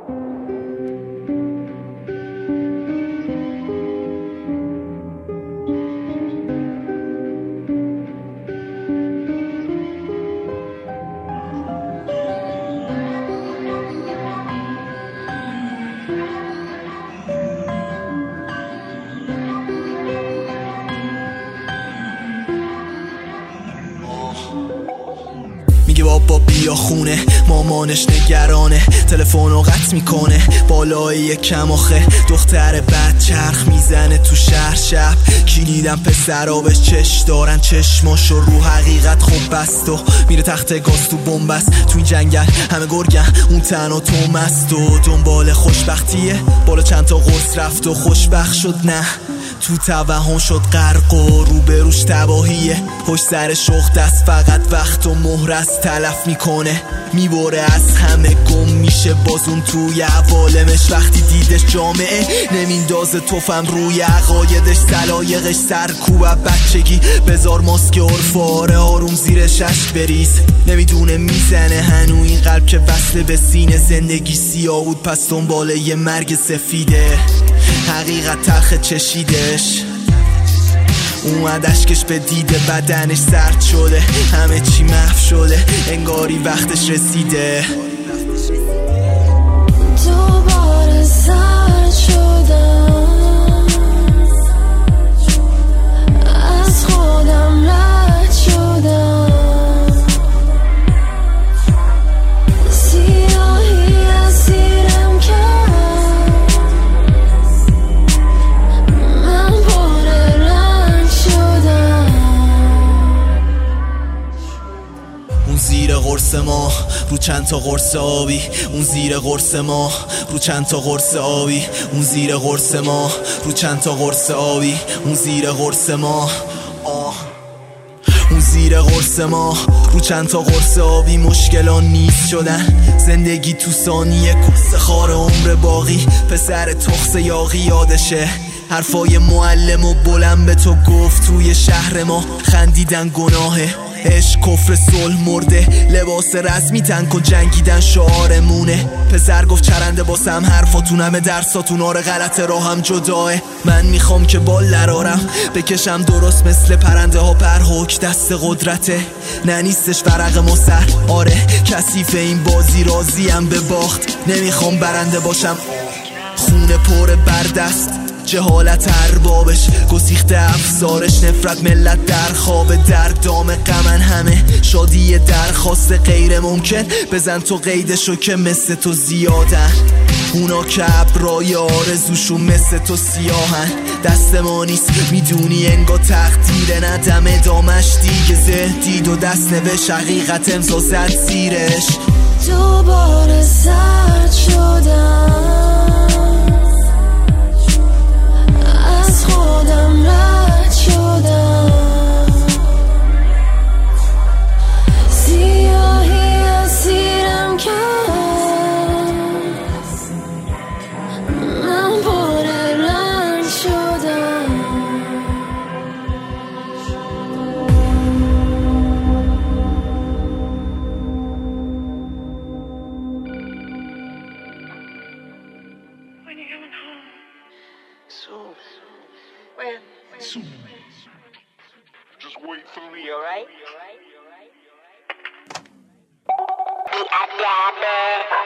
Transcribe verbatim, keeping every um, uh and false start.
میگه بابا بیا خونه، مامانش نگرانه، تلفنو قطع میکنه بالای یک کم آخه. دختر بد چرخ میزنه تو شهر شب، کلیدم پسرابش چش دارن، چشماشو رو حقیقت خوب بست و میره تخت گاز تو بومبست. تو این جنگل همه گرگن، اون تنها تو مست و دنبال خوشبختیه. بالا چند تا قرص رفت و خوشبخت شد، نه تو توهم شد غرق و روبروش تباهیه. پشت سر شخ دست فقط وقت و مهر از تلف میکنه، میبره از همه گم میشه بازون توی عوالمش. وقتی دیدش جامعه نمیندازه توفم روی عقایدش، سلایقش سرکوب بچگی بزار ماسک عرف آره آروم زیرش اشک بریز. نمیدونه میزنه هنو این قلب که وصله به سینه، زندگی سیاه بود پس دنباله یه مرگ سفیده. حقیقت تلخ چشیدش، اومد اشکش به دیده، بدنش سرد شده، همه چی محو شده، انگاری وقتش رسیده. دوباره سرد شدم، از خودم رد شدم، سیاهی از زیرم کرد، من پر رنج شدم. اون زیر قرص ما رو چند تا قرص آبی، اون زیر قرص ما رو چند تا قرص آبی، اون زیر قرص ما رو چند تا قرص آبی، اون زیر قرص ما آه اون زیر قرص ما رو چند تا قرص آبی. مشکلان نیست شدن، زندگی تو ثانیه کس خار عمر باقی. پسر تخس یاقی یادشه حرفای معلم و بلند به تو گفت توی شهر ما خندیدن گناهه. عشق کفر صلح مرده، لباس رسمی تن کن جنگیدن شعارمونه. پسر گفت چرنده باسم حرفاتون همه درساتون آره غلط راهم جداه. من میخوام که بال درارم بکشم درست مثل پرنده ها پر حک دست قدرته. نه نیستش ورق مصر آره کثیف این بازی راضیم به باخت. نمیخوام برنده باشم خونه پر بردست، جهالت اربابش گسیخته افزارش، نفرت ملت در خواب در دام غمن همه شادی درخواست غیر ممکن. بزن تو قیدشو که مثل تو زیادن، اونا که ابرای آرزوشون مثل تو سیاهن. دست ما نیست میدونی انگار تقدیر ندم ادامش دیگه زهدید و دست نوش حقیقت امضا زد زیرش. دوباره سرد شدم، از خودم رد شدم، سیاهی از زیرم کرد، من پر رنج شدم. When you coming home? Soon. When? Soon. Just wait for me, alright? I got it.